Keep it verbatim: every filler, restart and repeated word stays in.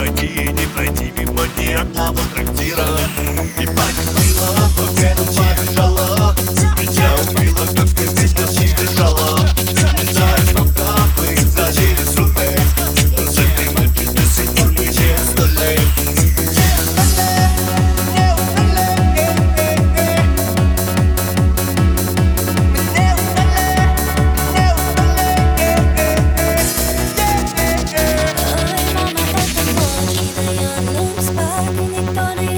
дорогие, не пройти мимо ни одного трактира. И память была, пока ночи лежала, меня убила, как здесь ночи лежала. Не знаю, сколько мы зажили суток, но с этой ночи до сих пор мы не устали. Никто не